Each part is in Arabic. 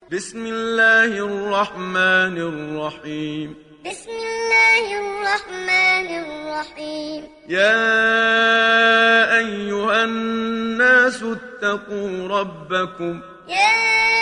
بسم الله الرحمن الرحيم. بسم الله الرحمن الرحيم. يا أيها الناس اتقوا ربكم. يا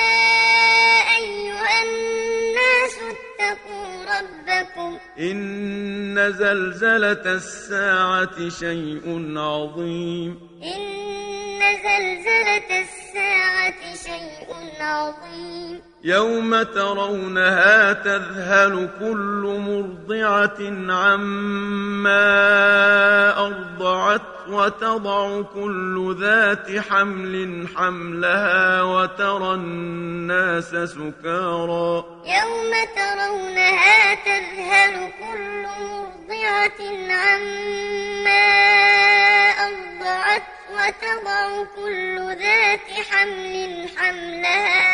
أيها الناس اتقوا ربكم. إن زلزلة الساعة شيء عظيم. إن زلزلة الساعة شيء عظيم. يوم ترونها تذهل كل مرضعة عما أرضعت وتضع كل ذات حمل حملها وترى الناس سكارى. يوم ترونها تذهل كل مرضعة عما أرضعت وتضع كل ذات حمل حملها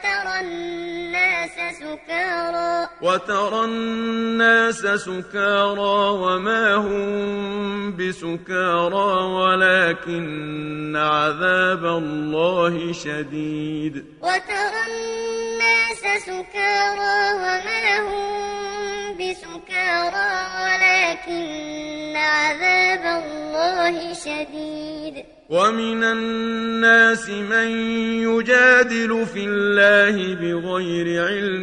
وترى الناس سكارى وما هم بسكارى ولكن عذاب الله شديد. وترى الناس سكارى وما هم بسكارى ولكن عذاب الله شديد. ومن الناس من يجادل في الله بغير علم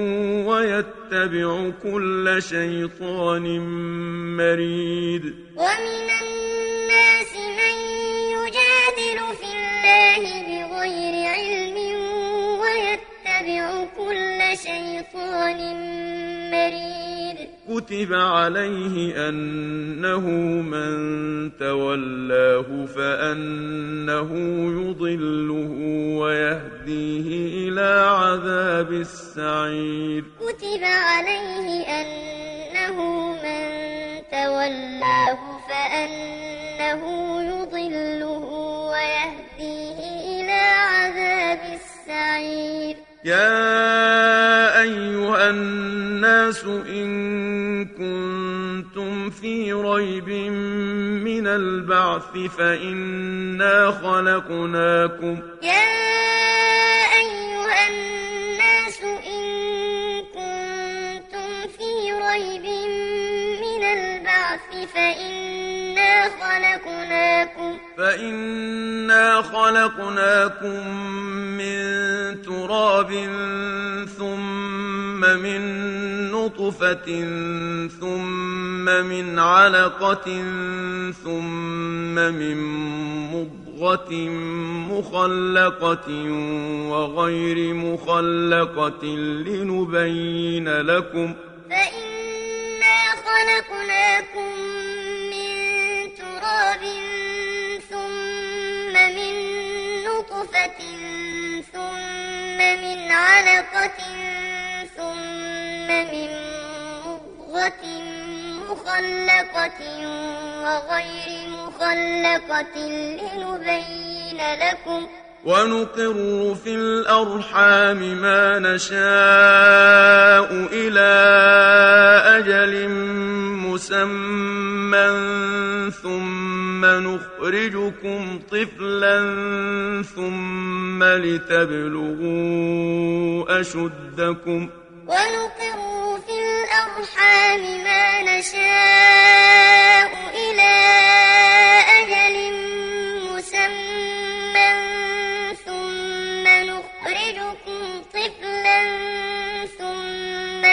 ويتبع كل شيطان مريد. ومن الناس من يجادل في الله بغير علم ويتبع كل شيطان مريد. كتب عليه أنه من تولاه فأنه يضله ويهديه إلى عذاب السعير. كتب عليه أنه من تولاه فأنه يضله ويهديه إلى عذاب السعير. يا أيها الناس إن كنتم في ريب من البعث فإنا خلقناكم. يا أيها الناس إن كنتم في ريب من البعث فإنا خلقناكم من تراب ثم من نطفة ثم من علقة ثم من مضغة مخلقة وغير مخلقة لنبين لكم. فإنا خلقناكم من تراب ثم من نطفة ثم من علقة ثم من مضغة مخلقة وغير مخلقة لنبين لكم. ونقر في الأرحام ما نشاء إلى أجل مسمى ثم نخرجكم طفلا ثم لتبلغوا أشدكم. ونقر في الأرحام ما نشاء إلى أجل مسمى ثم نخرجكم طفلا ثم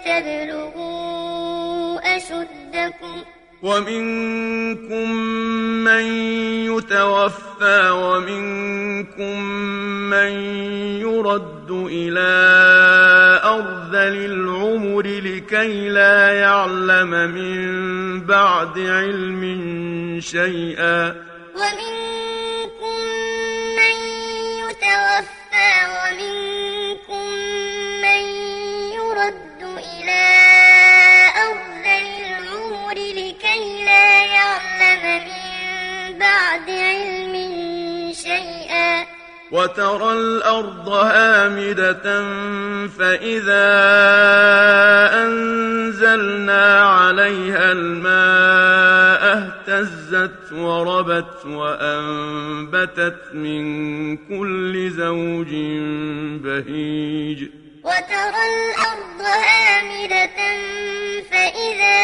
لتبلغوا أشدكم. ومنكم من يتوفى ومنكم من يرد إلى أرذل العمر لكي لا يعلم من بعد علم شيئا. ومنكم من يتوفى ومنكم من يرد إلى أرذل العمر لكي لا يعلم من بعد علم شيئا. وترى الأرض هامدة فإذا أنزلنا عليها الماء اهتزت اهتزت وربت وأنبتت من كل زوج بهيج وترى الأرض هامدة فإذا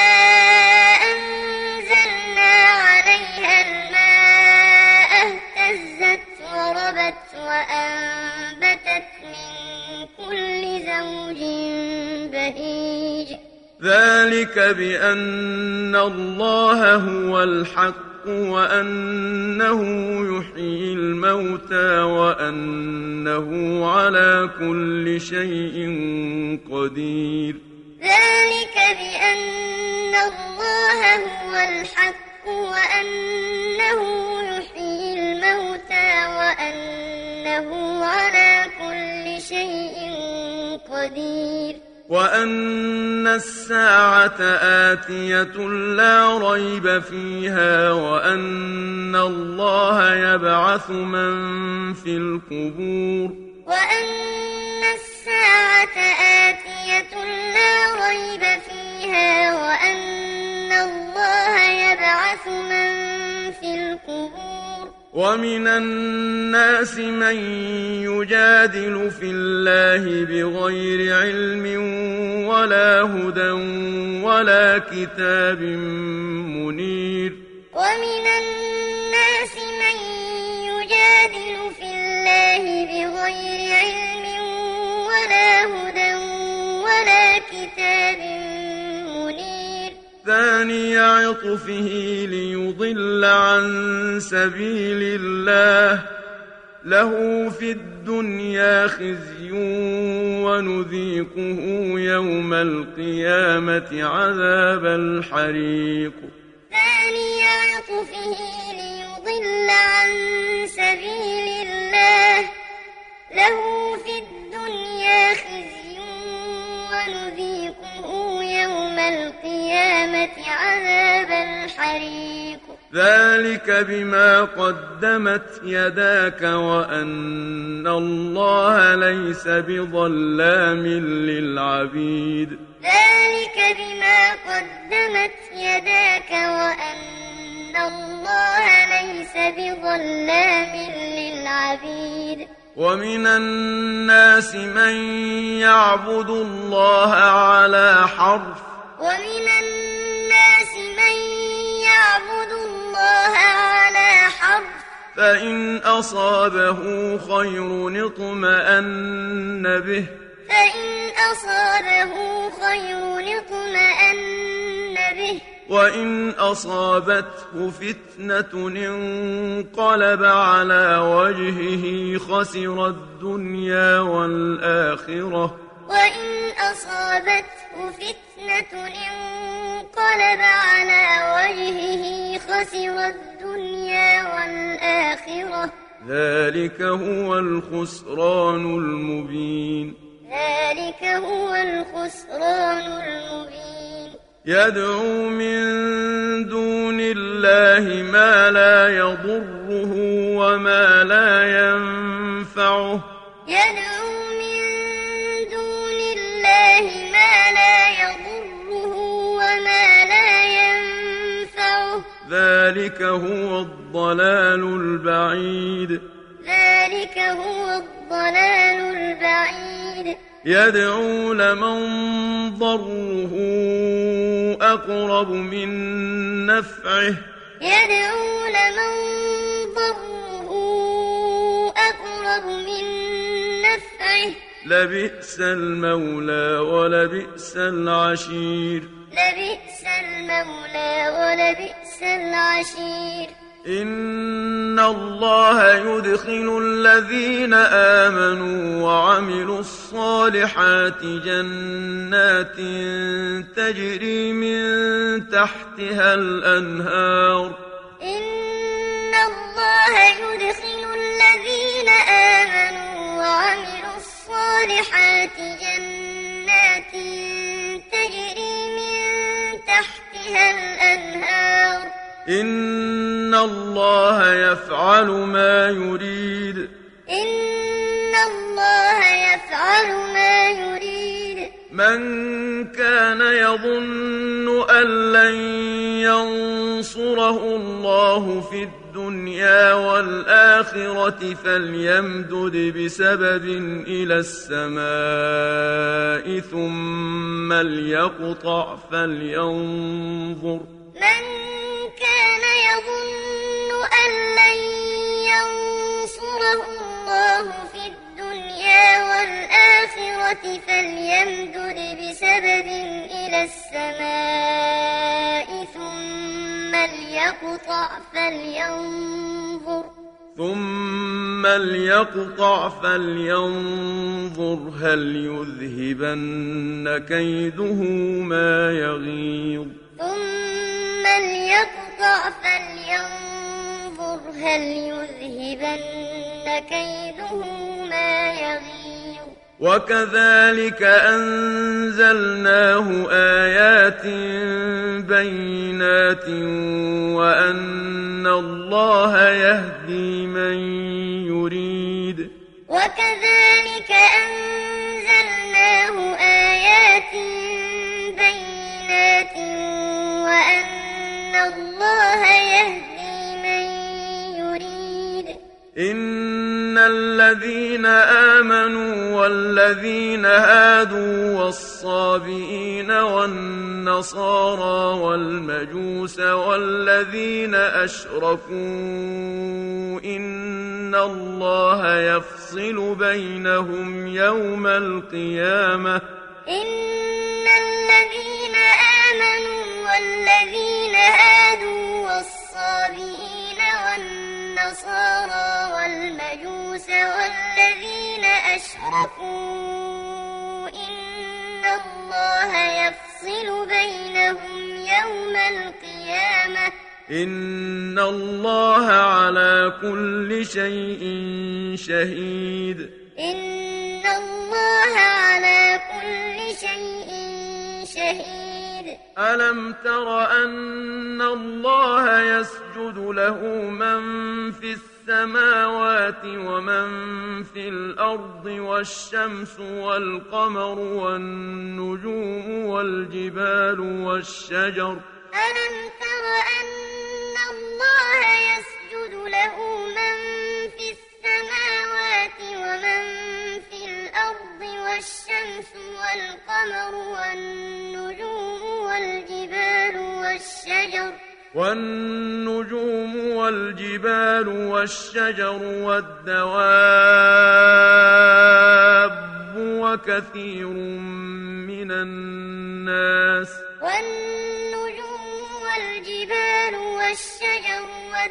أنزلنا عليها الماء اهتزت وربت وأنبتت من كل زوج بهيج ذلك بأن الله هو الحق وأنه يحيي الموتى وأنه على كل شيء قدير ذلك بأن الله هو الحق وأنه يحيي الموتى وأنه على كل شيء قدير وأن الساعة آتية لا ريب فيها وأن الله يبعث من في القبور وأن الساعة آتية لا ريب فيها وأن الله يبعث من في القبور ومن الناس من يجادل في الله بغير علم ولا هدى ولا كتاب منير ومن الناس من يجادل في الله بغير علم ولا هدى ولا كتاب منير ثاني عطفه ليضل عن سبيل الله له في الدنيا خزي ونذيقه يوم القيامة عذاب الحريق ثاني عطفه ليضل عن سبيل الله له في الدنيا خزي ونذيقه يوم القيامة عذاب الحريق ذلك بما قدمت يداك وأن الله ليس بظلام للعبيد ذلك بما قدمت يداك وأن الله ليس بظلام للعبيد ومن الناس من يعبد الله على حرف ومن الناس من يعبد الله على حرف فإن أصابه خير اطمأن به فإن أصابه خير اطمأن به وإن أصابته فتنة انقلب على وجهه خسر الدنيا والآخرة وإن أصابته فتنة انقلب على وجهه خسر الدنيا والآخرة ذلك هو الخسران المبين ذلك هو الخسران المبين يدعو من دون الله ما لا يضره وما لا ينفعه يدعو من دون الله ما لا يضره وما لا ينفعه ذلك هو الضلال البعيد ذلك هو الضلال البعيد يدعو لمن ضره أقرب من نفعه يدعو لمن ضره أقرب من نفعه لبئس المولى ولبئس العشير لبئس المولى ولبئس العشير إن الله يدخل الذين آمنوا وعملوا الصالحات جنات تجري من تحتها الأنهار إن الله يدخل الذين آمنوا وعملوا الصالحات جنات تجري من تحتها الأنهار إن الله يفعل ما يريد إن الله يفعل ما يريد من كان يظن أن لن ينصر ينصره الله في الدنيا والآخرة فليمدد بسبب إلى السماء ثم ليقطع فلينظر. من كان يظن أن لن ينصره الله في الدنيا والآخرة فليمدد بسبب إلى السماء ثم ليقطع فلينظر هل يذهبن كيده ما يغيظ. ثم ليقطع فلينظر هل يذهبن كيده ما يغيظ. وكذلك أنزلناه آيات بينات وأن الله يهدي من يريد. وكذلك أنزلناه آيات بينات وأن الله يهدي من يريد. إن الذين آمنوا والذين هادوا والصابئين والنصارى والمجوس والذين أشركوا إن الله يفصل بينهم يوم القيامة. إن الذين آمنوا والذين هادوا والصابئين والنصارى والمجوس والذين أشركوا إن الله يفصل بينهم يوم القيامة. إن الله على كل شيء شهيد. إن الله على كل شيء شهيد. ألم تر أن الله يسجد له من في السماوات ومن في الأرض والشمس والقمر والنجوم والجبال والشجر. ألم تر أن الله يسجد له من في السماوات ومن في الأرض والشمس والقمر والنجوم والجبال والدواب وكثير من الناس. والنجوم والجبال والشجر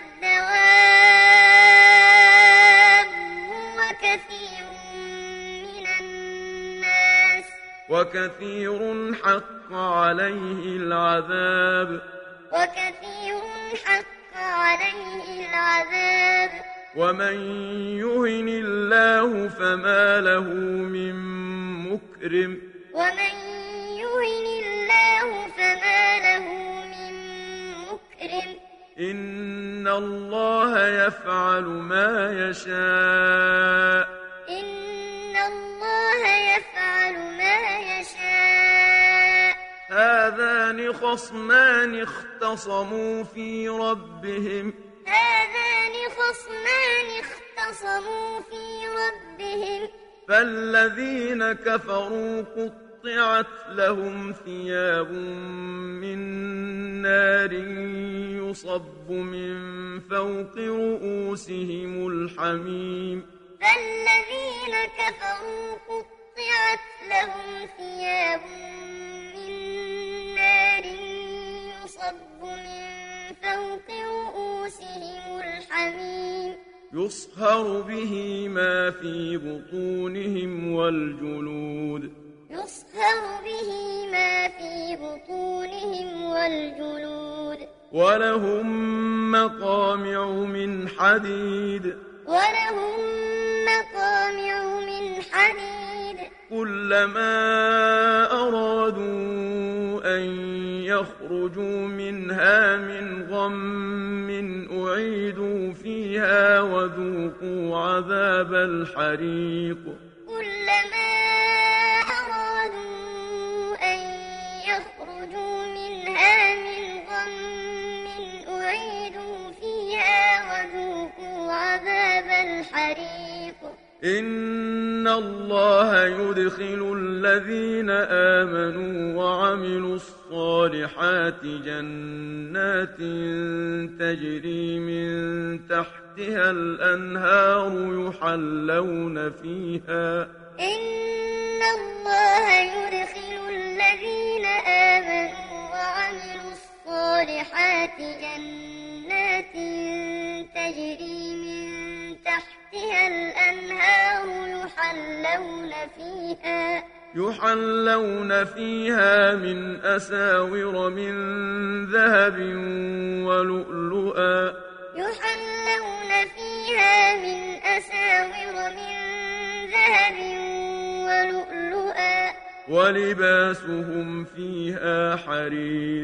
والدواب وكثير من الناس. وكثير حق عليه العذاب. وكثير حق عليه العذاب. ومن يهن الله فما له من مكرم. ومن يهن الله فما له من مكرم. إن الله يفعل ما يشاء. إن الله يفعل ما يشاء. هذان خصمان اختصموا في ربهم. هذان خصمان اختصموا في ربهم. فالذين كفروا قطعت لهم ثياب من نار يصب من فوق رؤوسهم الحميم. فالذين كفروا قطعت لهم ثياب من نار يصب من فوق رؤوسهم الحميم. يصهر به ما في بطونهم والجلود. يصهر به ما في بطونهم والجلود. ولهم مقامع من حديد. ولهم مقامع من حديد. كلما أرادوا أن يخرجوا منها من غم أعيدوا فيها وذوقوا عذاب الحريق. كلما أرادوا أن يخرجوا منها من غم يدخل الذين آمنوا وعملوا الصالحات جنات تجري من تحتها الأنهار يحلون فيها إن الله يدخل الذين آمنوا وعملوا الصالحات جنات تجري من تحتها الأنهار يحلون فيها من أساور من ذهب ولؤلؤا ولباسهم فيها حرير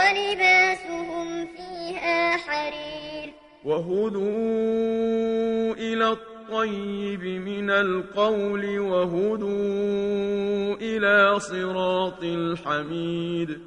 وهدوا إلى الطيب من القول وهدوا إلى صراط الحميد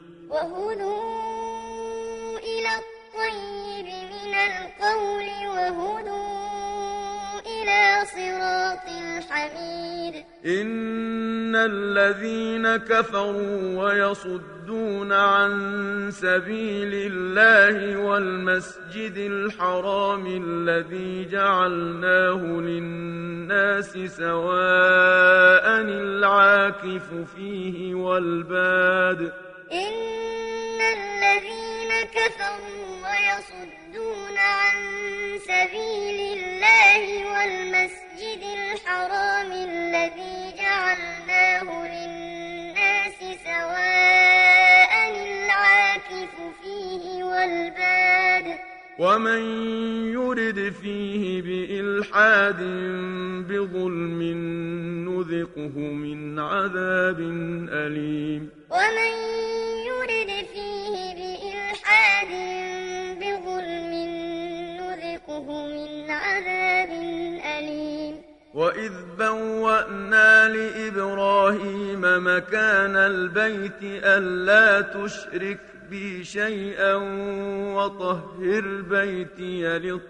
إن الذين كفروا ويصدون عن سبيل الله والمسجد الحرام الذي جعلناه للناس سواء العاكف فيه والباد إن الذين كفروا ويصدون عن سبيل الله والمسجد الحرام الذي جعلناه للناس سواء العاكف فيه والباد ومن يرد فيه بإلحاد بظلم نذقه من عذاب أليم ومن يرد فيه بإلحاد بظلم نذقه من عذاب أليم وإذ بوأنا لإبراهيم مكان البيت ألا تشرك بي شيئا وطهر بيتي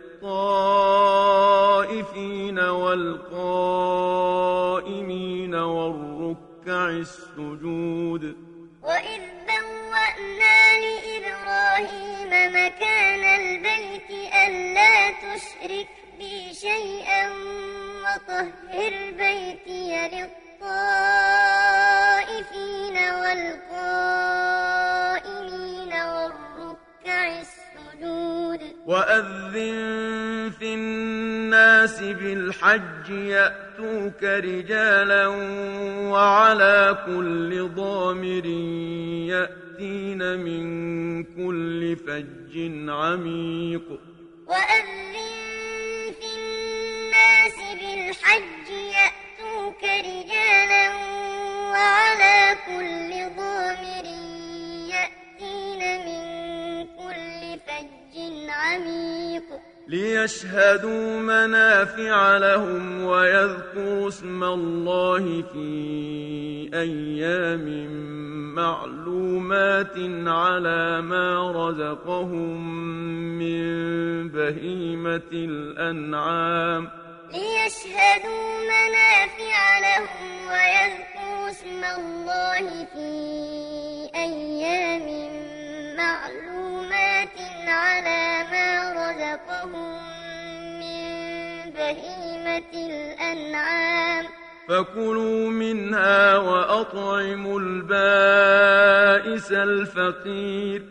للطائفين والقائمين والركع السجود وإذ بوأنا لإبراهيم مكان البيت ألا تشرك بي شيئا وطهر بيتي للطائفين والقائمين والركع السجود وأذن في الناس بالحج يأتوك رجالا وعلى كل ضامر يأتين من كل فج عميق وأذن في الناس بالحج يأتوك رجالا وعلى كل ضامر يأتين من كل فج عميق ليشهدوا منافع لهم ويذكروا اسم الله في أيام معلومات على ما رزقهم من بهيمة الأنعام ليشهدوا منافع لهم ويذكروا اسم الله في أيام معلومات على ما رزقهم من بهيمة الأنعام فكلوا منها وأطعموا البائس الفقير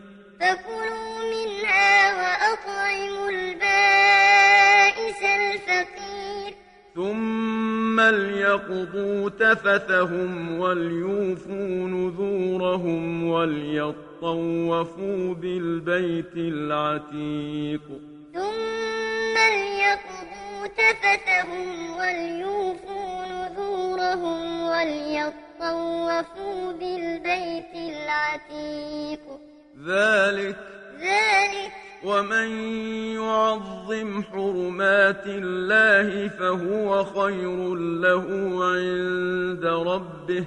ثم ليقضوا تفثهم وليوفوا نذورهم وليطوفوا بالبيت العتيق ذلك ومن يعظم حرمات الله فهو خير له عند ربه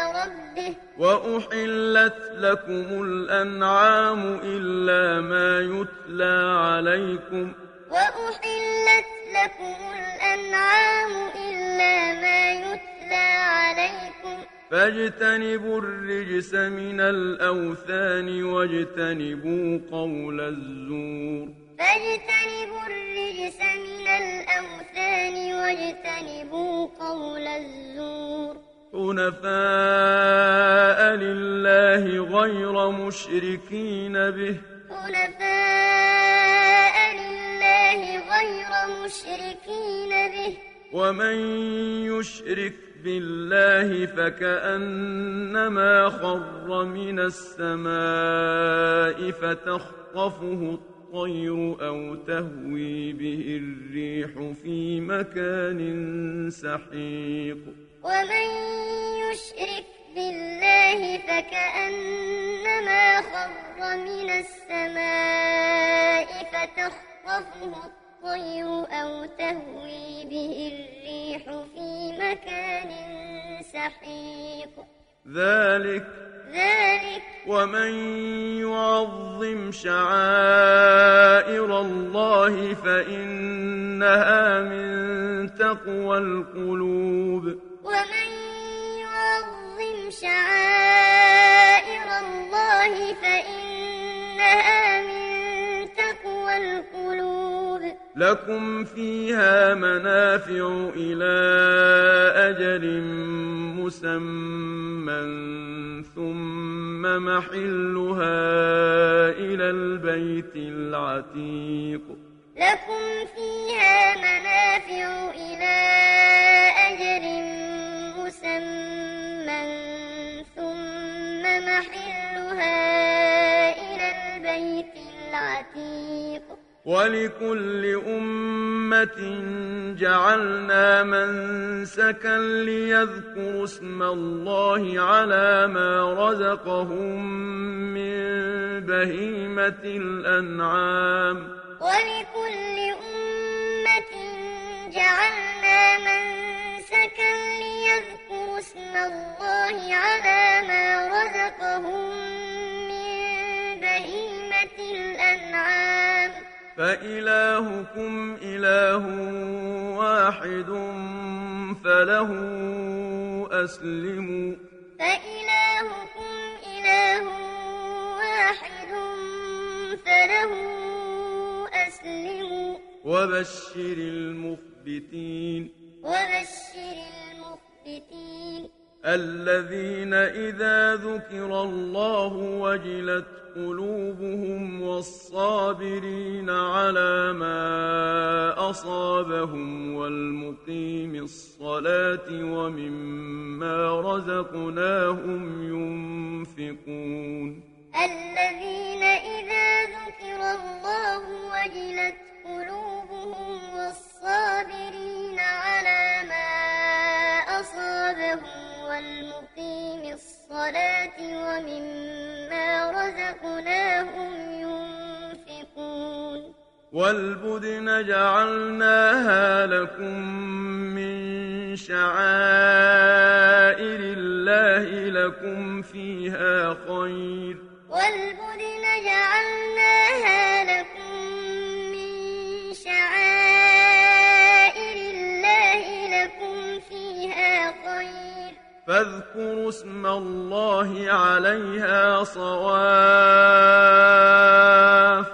ربه وأحلت لكم الأنعام إلا ما يتلى عليكم وأحلت لكم الأنعام إلا ما يتلى عليكم فاجتنبوا الرجس من الأوثان واجتنبوا قول الزور فاجتنبوا الرجس من الأوثان واجتنبوا قول الزور حنفاء لله غير مشركين به حنفاء لله غير مشركين به ومن يشرك بالله فكأنما خر من السماء فتخطفه الطير أو تهوي به الريح في مكان سحيق ومن يشرك بالله فكأنما خر من السماء فتخطفه الطير أو تهوي به الريح في مكان سحيق ذلك ومن يعظم شعائر الله فإنها من تقوى القلوب ومن يعظم شعائر الله فإنها من تقوى القلوب لكم فيها منافع إلى أجل مسمى ثم محلها إلى البيت العتيق لكم فيها منافع إلى أجل مسمى ثم محلها إلى البيت العتيق ولكل أمة جعلنا منسكا ليذكروا اسم الله على ما رزقهم من بهيمة الأنعام ولكل أمة جعلنا منسكا ليذكروا اسم الله على ما رزقهم من بهيمة الأنعام فإلهكم إله واحد فله أسلموا فإلهكم إله واحد فله أسلموا وبشر المخبتين الذين إذا ذكر الله وجلت قلوبهم والصابرين على ما أصابهم والمقيم الصلاة ومما رزقناهم ينفقون الذين إذا ذكر الله وجلت قلوبهم والصابرين على ما أصابهم والمقيم الصلاة ومما رزقناهم ينفقون والبدن جعلناها لكم من شعائر الله لكم فيها خير والبدن جعلناها لكم من شعائر الله لكم فيها خير فاذكروا اسم الله عليها صواف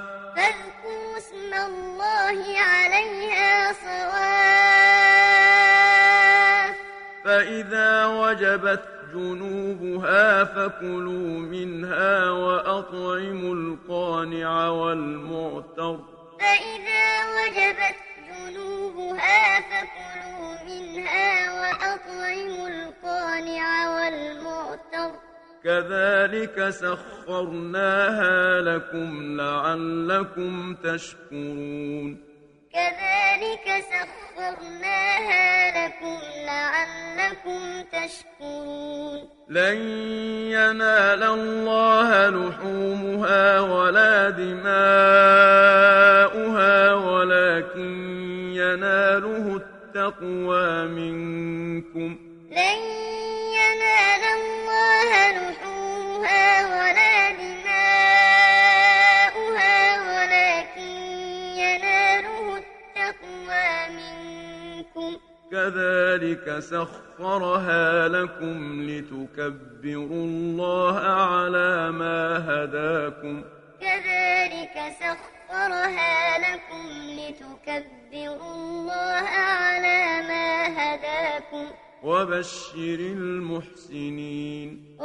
فإذا وجبت جنوبها فكلوا منها وأطعموا القانع والمعتر فإذا وجبت جنوبها فكلوا منها وأطعموا القانع والمعتر كذلك سخرناها لكم لعلكم تشكرون كذلك سخرناها لكم لعلكم تشكرون لن ينال الله لحومها ولا دماؤها ولكن يناله التقوى منكم لن ينال الله يناله التقوى منكم كذلك سخرها لكم لتكبروا الله على ما هداكم كذلك سخرها لكم لتكبروا الله على ما هداكم وبشر المحسنين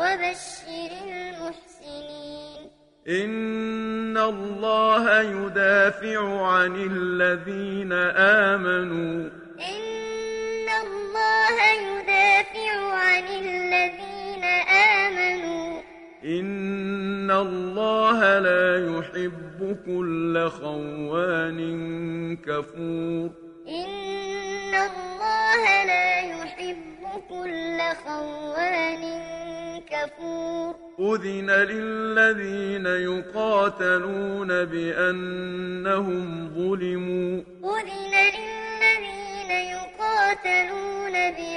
إن الله يدافع عن الذين آمنوا إن الله يدافع عن الذين آمنوا إن الله لا يحب كل خوان كفور إن الله لا يحب كل خوان كفور أذن للذين يقاتلون بأنهم ظلموا أذن للذين يقاتلون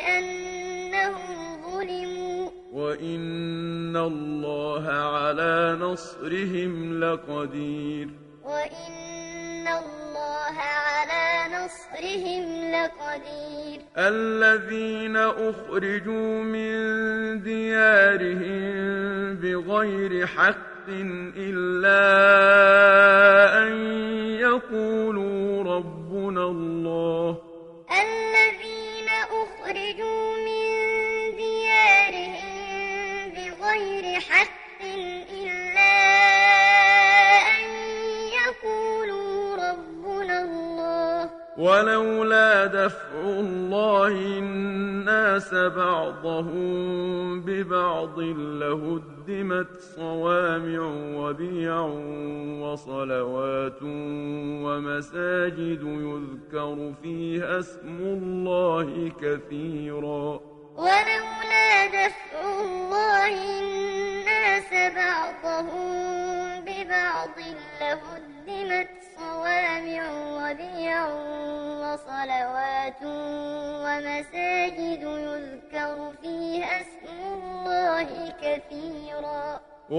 بأنهم ظلموا وإن الله على نصرهم لقدير وإن الله على نصرهم لقدير الذين أخرجوا من ديارهم بغير حق إلا أن يقولوا ربنا الله الذين أخرجوا من ديارهم بغير حق إلا أن يقولوا ربنا الله ولولا دفع الله الناس بعضهم ببعض لهدمت صوامع وبيع وصلوات ومساجد يذكر فيها اسم الله كثيرا ولولا دفع الله الناس بعضهم ببعض لهدمت صوامع وبيع وصلوات ومساجد يذكر فيها اسم الله كثيرا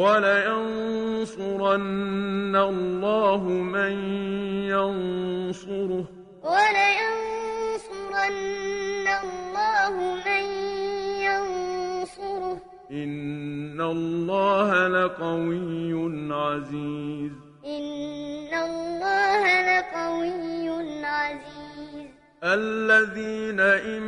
ولينصرن الله من ينصره ولينصرن الله من ينصره إن الله لقوي عزيز إن الله لقوي عزيز الذين إن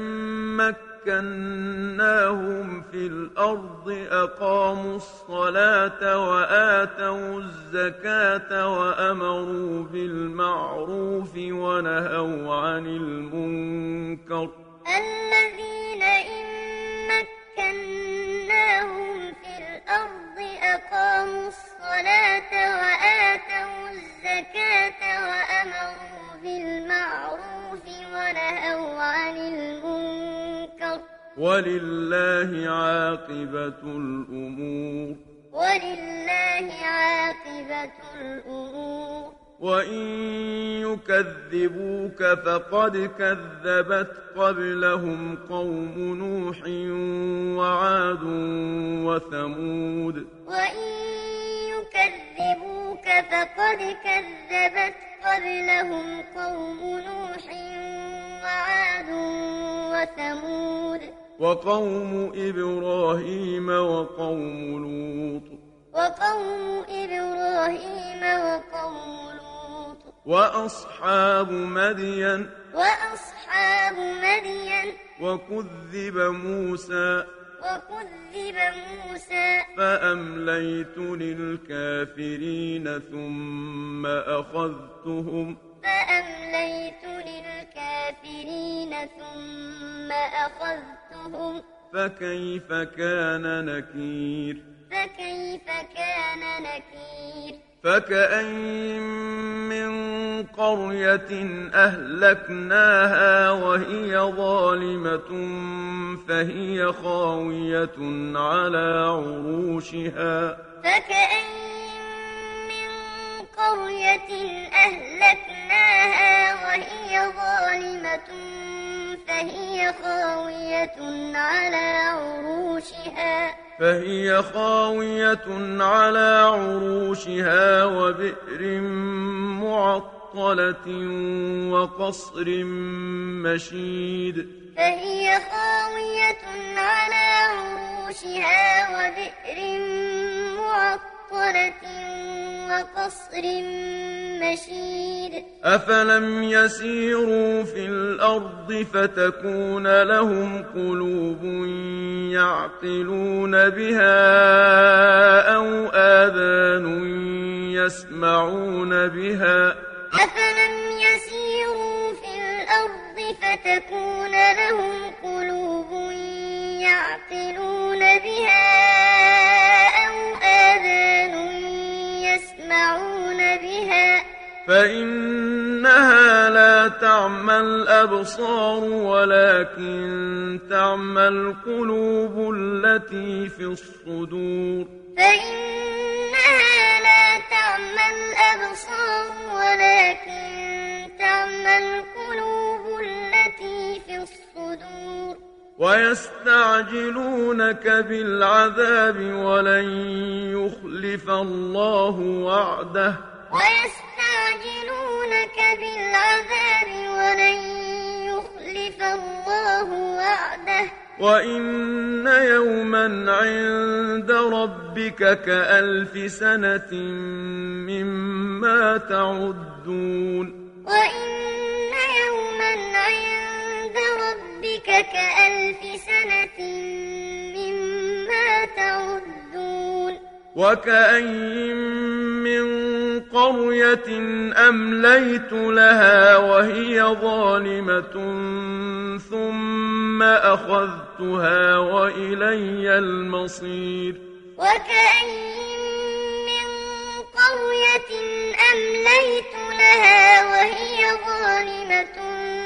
مكناهم في الأرض أقاموا الصلاة وآتوا الزكاة وأمروا بالمعروف ونهوا عن المنكر الذين إن مكناهم في الأرض أقاموا الصلاة وآتوا الزكاة وأمروا بالمعروف ونهوا عن المنكر ولله عاقبة الأمور ولله عاقبة الأمور وإن يكذبوك فقد كذبت قبلهم قوم نوح وعاد وثمود وإن يكذبوك فقد كذبت قبلهم قوم نوح وعاد وثمود وقوم إبراهيم وقوم لوط وقوم إبراهيم وقوم لوط وأصحاب مدين وكذب موسى فأمليت للكافرين ثم أخذتهم فكيف كان نكير فكأين من قرية أهلكناها وهي ظالمة فهي خاوية على عروشها وبئر معطلة وقصر مشيد فهي خاوية على عروشها وبئر معطلة وقصر مشيد أفلم يسيروا في الأرض فتكون لهم قلوب يعقلون بها أو آذان يسمعون بها أفلم يسيروا في الأرض فتكون لهم قلوب يعقلون بها أو آذان يسمعون بها فإنها لا تعمى الأبصار ولكن تعمى القلوب التي في الصدور فإنها لا تعمى الأبصار ولكن تعمى القلوب التي في الصدور ويستعجلونك بالعذاب ولن يخلف الله وعده ويستعجلونك بالعذاب ولن يخلف الله وعده وإن يوما عند ربك كألف سنة مما تعدون وإن يوما عند ربك كألف سنة مما تعدون وكأين من قرية أمليت لها وهي ظالمة ثم أخذتها وإلي المصير وكأين من قرية أمليت لها وهي ظالمة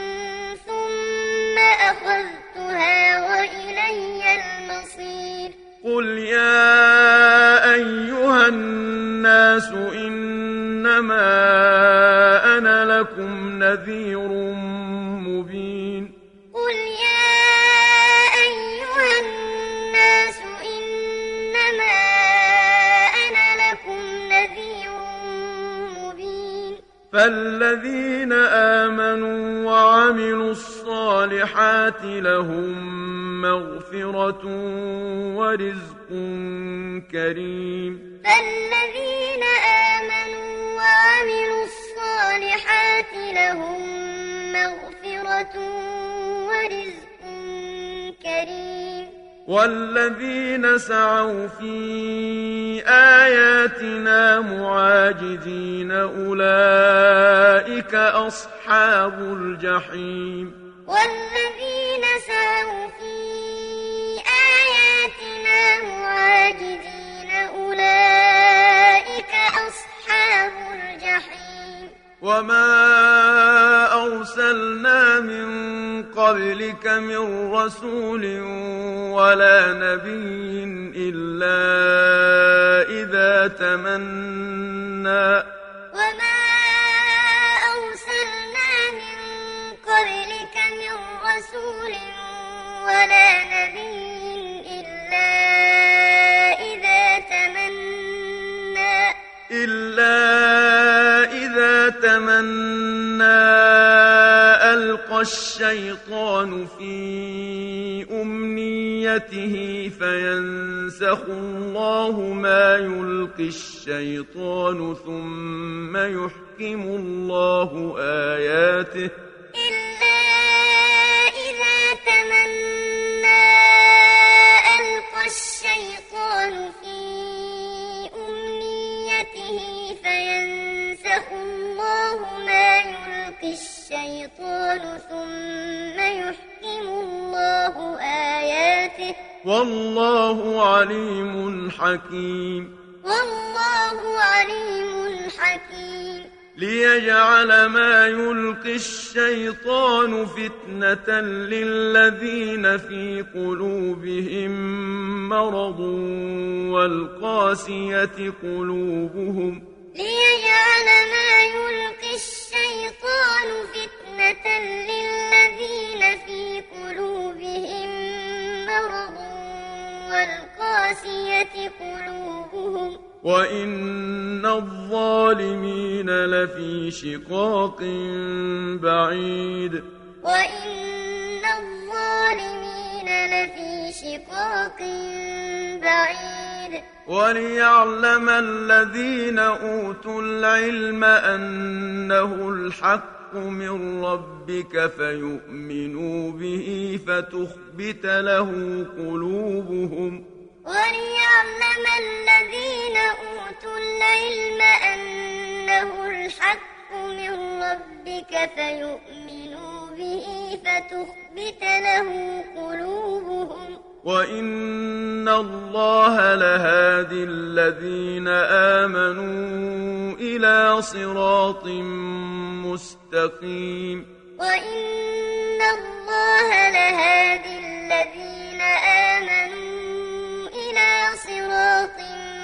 ثم أخذتها وإلي المصير قل يا أيها الناس إنما أنا لكم نذير مبين قل يا أيها الناس إنما أنا لكم نذير مبين فالذين آمنوا وعملوا الصالحات لهم مغفرة ورزق كريم فالذين آمنوا وعملوا الصالحات لهم مغفرة ورزق كريم والذين سعوا في آياتنا معاجزين أولئك أصحاب الجحيم والذين سعوا في آياتنا معاجزين أولئك أصحاب الجحيم وما أرسلنا من قبلك من رسول ولا نبي إلا إذا تمنى وما أرسلنا من قبلك من رسول ولا نبي إلا إذا تمنى ألقى الشيطان في أمنيته فينسخ الله ما يلقي الشيطان ثم يحكم الله آياته إلا إذا تمنى ألقى الشيطان في أمنيته فينسخ الله ما يلقي الشيطان ثم يحكم الله آياته والله عليم حكيم والله عليم حكيم ليجعل ما يلقي الشيطان فتنة للذين في قلوبهم مرض والقاسية قلوبهم ليجعل ما يلقي الشيطان فتنة للذين في قلوبهم مرض والقاسية قلوبهم وإن الظالمين لفي شقاق شقاق بعيد وإن الظالمين لفي شقاق بعيد وليعلم الذين أوتوا العلم أنه الحق من ربك فيؤمنوا به فتخبت له قلوبهم وليعلم الذين أوتوا العلم أنه الحق من ربك فيؤمنوا به فتخبت له قلوبهم وإن الله لهادي الذين آمنوا إلى صراط مستقيم وإن الله لهادي الذين آمنوا إلى صراط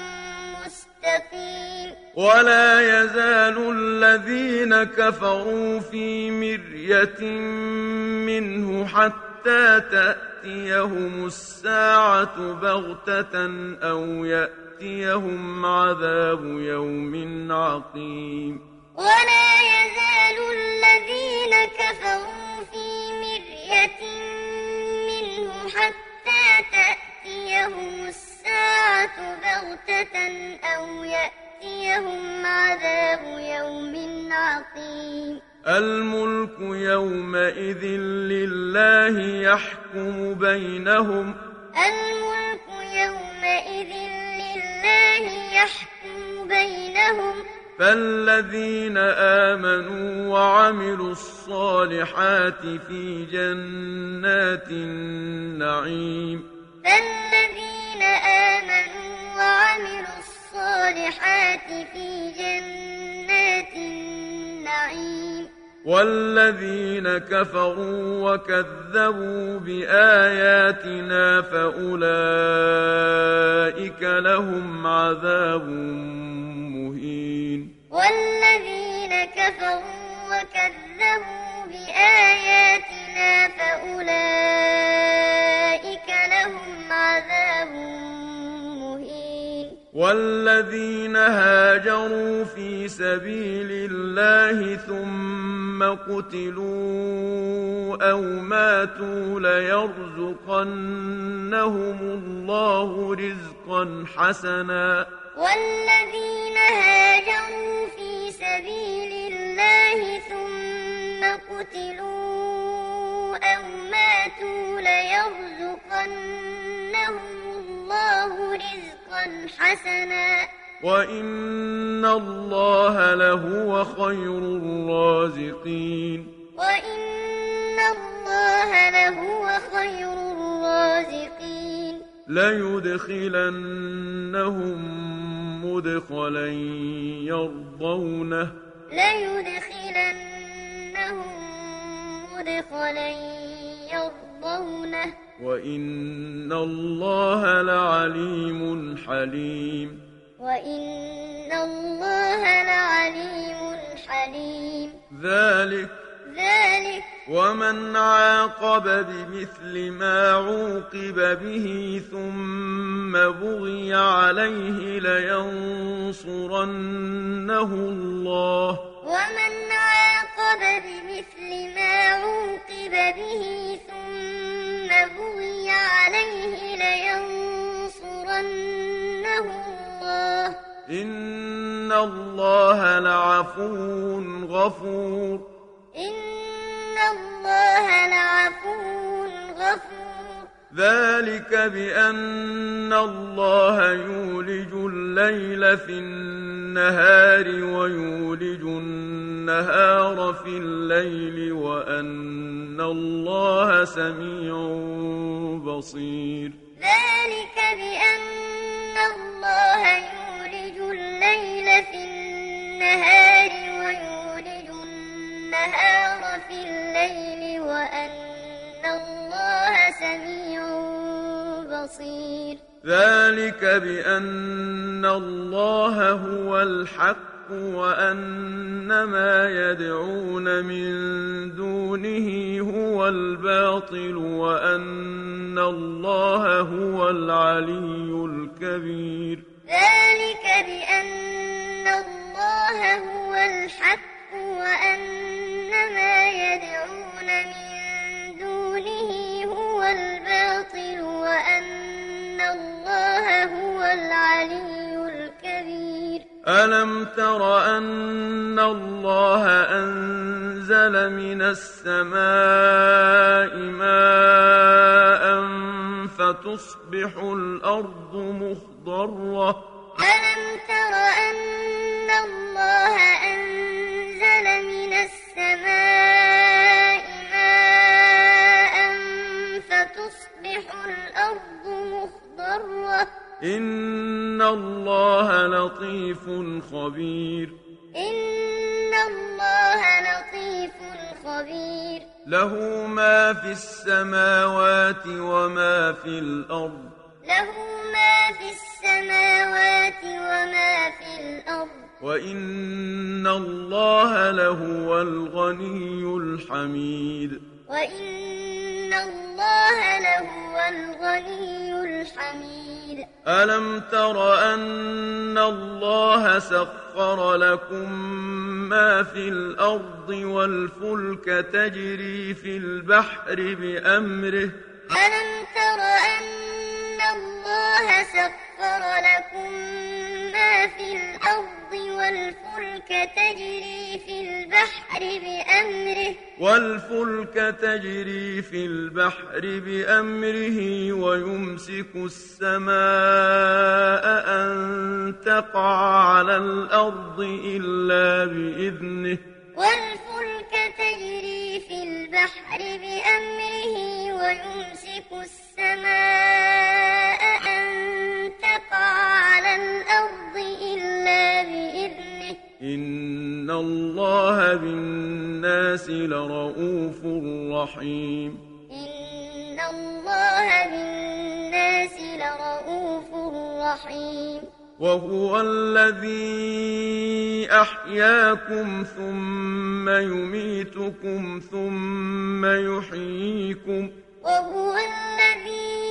مستقيم ولا يزال الذين كفروا في مرية منه حتى تأتيهم الساعة بغتة أو يأتيهم عذاب يوم عقيم ولا يزال الذين كفروا في مرية منه حتى تأتيهم الساعة بغتة أو يأتيهم عذاب يوم عقيم الملك يومئذ لله يحكم بينهم الملك يومئذ لله يحكم بينهم فالذين آمنوا وعملوا الصالحات في جنات النعيم فالذين آمنوا وعملوا الصالحات في جنات النعيم والذين كفروا وكذبوا بآياتنا فأولئك لهم عذاب مهين والذين كفروا وكذبوا بآياتنا فأولئك لهم عذاب مهين والذين هاجروا في سبيل الله ثم قتلوا أو ماتوا ليرزقنهم الله رزقا حسنا والذين هاجروا في سبيل الله ثم قتلوا أو ماتوا ليرزقنهم الله رزقا حسنا وإن الله لهو خير الرازقين وإن الله لهو خير الرازقين ليدخلنهم مدخلا يرضونه ليدخلنهم مدخلا يرضونه وإن الله لعليم حليم وإن الله لعليم حليم ذلك ومن عاقب بمثل ما عوقب به ثم بغي عليه لينصرنه الله ومن عاقب بمثل ما عوقب به ثم بغي عليه لينصرنه الله إن الله لعفو غفور إن الله لعفو غفور ذلك بأن الله يولج الليل في النهار ويولج النهار في الليل وأن الله سميع بصير ذلك بأن الله يولج الليل في النهار ويولج النهار في الليل وأن الله سميع بصير ذلك بأن الله هو الحق وأن ما يدعون من دونه هو الباطل وأن الله هو العلي الكبير ذلك بأن الله هو الحق وأن ما يدعون من دونه هو الباطل وأن الله هو العلي الكبير ألم تر أن الله أنزل من السماء ماء فتصبح الأرض مخضرة ألم تر أن الله أنزل من السماء ماء فتصبح الأرض مخضرة إن الله لطيف خبير إن الله لطيف خبير له ما في السماوات وما في الأرض له ما في السماوات وما في الأرض وإن الله لهو الغني الحميد وإن الله لهو الغني الحميد ألم تر أن الله سخر لكم ما في الأرض والفلك تجري في البحر بأمره ألم تر أن الله سخر لكم ما في الأرض والفلك تجري في البحر بأمره ويمسك السماء أن تقع على الأرض إلا بإذنه والفلك تجري في البحر بأمره ويمسك السماء أن تقع على الأرض إلا بإذنه إن الله بالناس لرءوف رحيم إن الله بالناس لرءوف رحيم وهو الذي أحياكم ثم يميتكم ثم يحييكم وهو الذي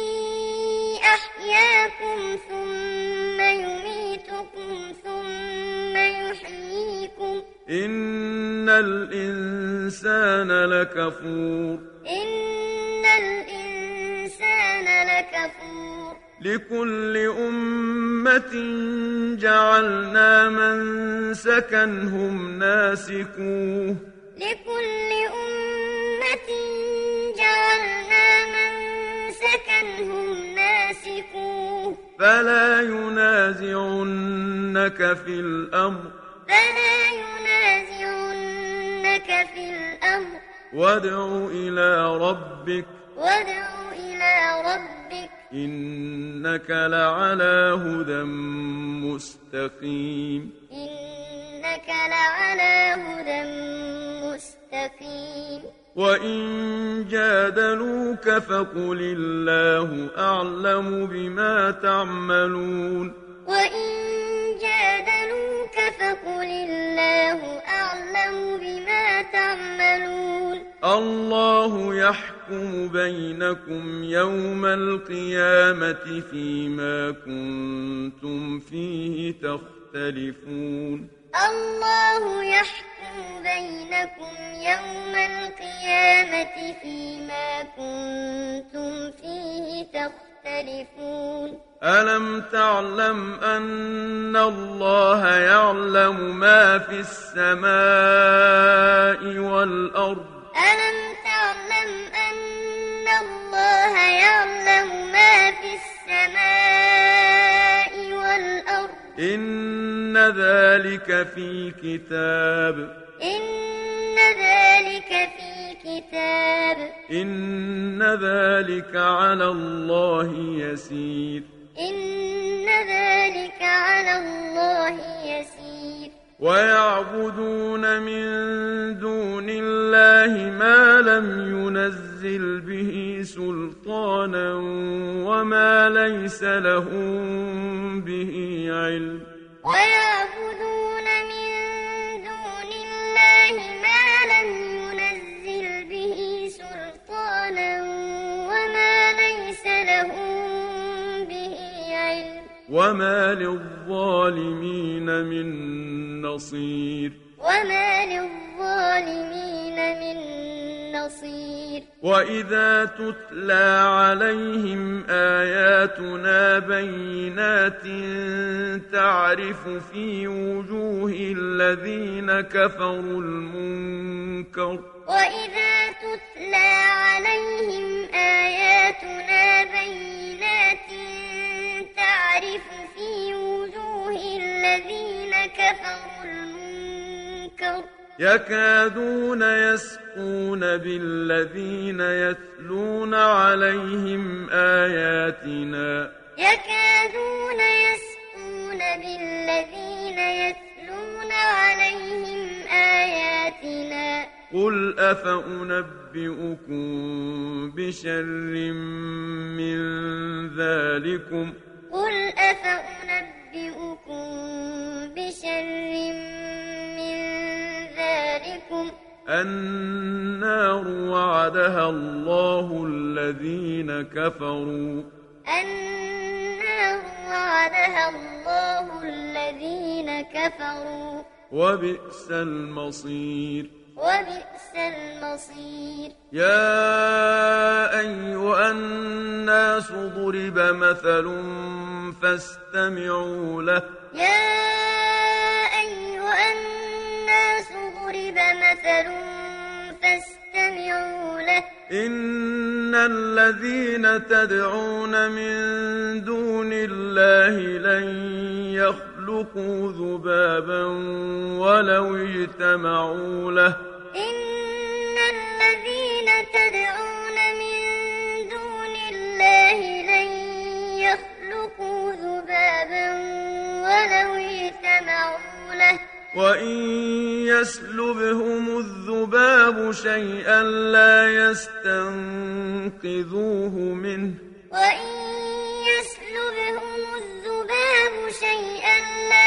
أحياكم ثم يميتكم ثم يحييكم إن الإنسان لكفور إن الإنسان لكفور لكل أمة جعلنا منسكا هم ناسكوه لكل أمة جعلنا منسكا هم ناسكوه فلا ينازعنك في الأمر وادع إلى ربك إنك لعلى هدى مستقيم وإن جادلوك فقل الله أعلم بما تعملون الله يحكم بينكم يوم القيامة فيما كنتم فيه تختلفون الله يحكم بينكم يوم القيامة فيما كنتم فيه تختلفون ألم تعلم أن الله يعلم ما في السماء والأرض ألم تعلم أن الله يعلم ما في السماء والأرض إن ذلك في كتاب إن ذلك على الله يسير ويعبدون من دون الله ما لم ينزل به سلطانا وما ليس لهم به علم ويعبدون من دون الله ما لم ينزل به سلطانا وما ليس لهم به علم وما للظالمين من نصير بصير وإذا تتلى عليهم آياتنا بينات تعرف في وجوه الذين كفروا المنكر وإذا تتلى عليهم آياتنا بينات تعرف في وجوه الذين كفروا المنكر يكادون يسقون بالذين يتلون عليهم آياتنا يكادون يسقون بالذين يتلون عليهم آياتنا قل أفأنبئكم بشر من ذلكم قل أفأنبئكم بشر من ذلكم النار وعدها الله الذين كفروا النار وعدها الله الذين كفروا وبئس المصير وبئس المصير يا أيها الناس ضرب مثل فاستمعوا له يا أيها الناس ضرب مثل فاستمعوا له إن الذين تدعون من دون الله لن يخلقوا ذبابا ولو اجتمعوا له إن الذين تدعون من دون الله لن يخلقوا ذبابا ولو اجتمعوا له وإن يسلبهم الذباب شيئا لا يستنقذوه منه وإن يسلبهم الذباب شيئا لا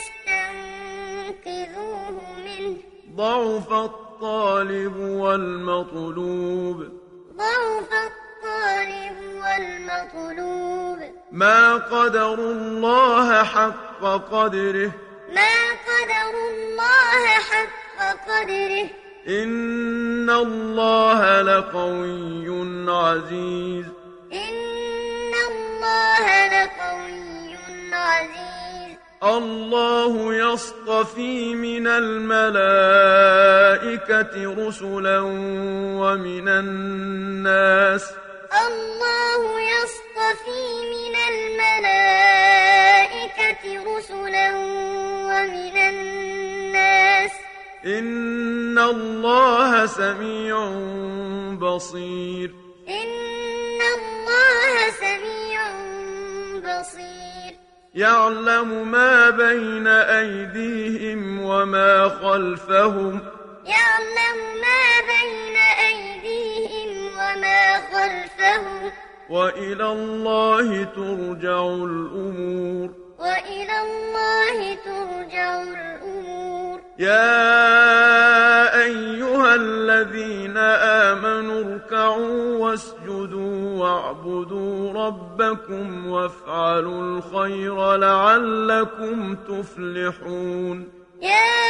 يستنقذوه منه ضعف الطالب والمطلوب ضعف الطالب والمطلوب ما قدروا الله حق قدره ما قدروا الله حق قدره إن الله لقوي عزيز إن الله لقوي عزيز الله يصطفي من الملائكة رسلا ومن الناس الله يصطفي من الملائكة رسلا ومن الناس إن الله سميع بصير إن الله سميع بصير يعلم ما بين أيديهم وما خلفهم يعلم ما بين أيديهم وما خلفهم وإلى الله ترجع الأمور وإلى الله ترجع الأمور يا أيها الذين آمنوا اركعوا واسجدوا واعبدوا ربكم وافعلوا الخير لعلكم تفلحون يا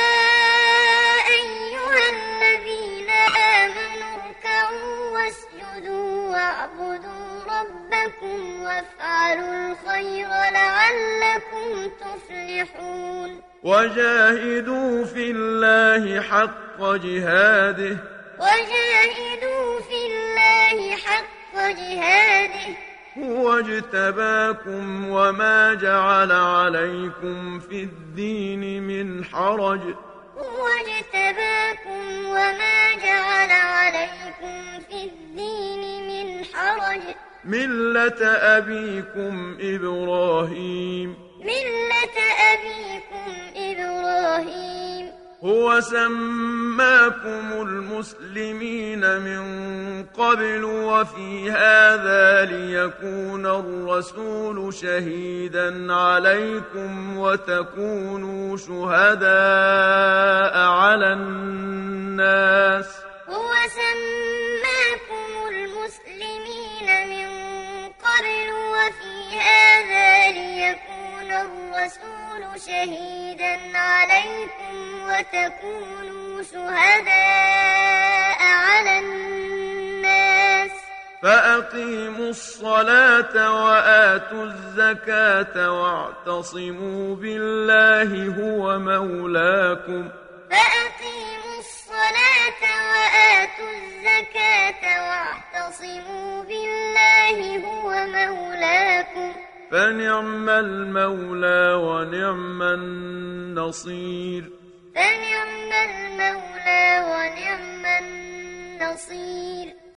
أيها الذين آمنوا اركعوا واسجدوا واعبدوا ربكم وافعلوا الخير لعلكم تفلحون وجاهدوا في الله حق جهاده وجاهدوا في الله حق جهاده هو اجتباكم وما جعل عليكم في الدين من حرج هو اجتباكم وما جعل عليكم في الدين من حرج ملة أبيكم إبراهيم ملة أبيكم إبراهيم هو سماكم المسلمين من قبل وفي هذا ليكون الرسول شهيدا عليكم وتكونوا شهداء على الناس هو سماكم المسلمين من قبل وفي هذا ليكون الرسول شهيدا عليكم وتكونوا شهداء على الناس فأقيموا الصلاة وآتوا الزكاة واعتصموا بالله هو مولاكم فأقيموا الصلاة وآتوا الزكاة واعتصموا بالله هو مولاكم فنعم المولى ونعم النصير فنعم المولى ونعم النصير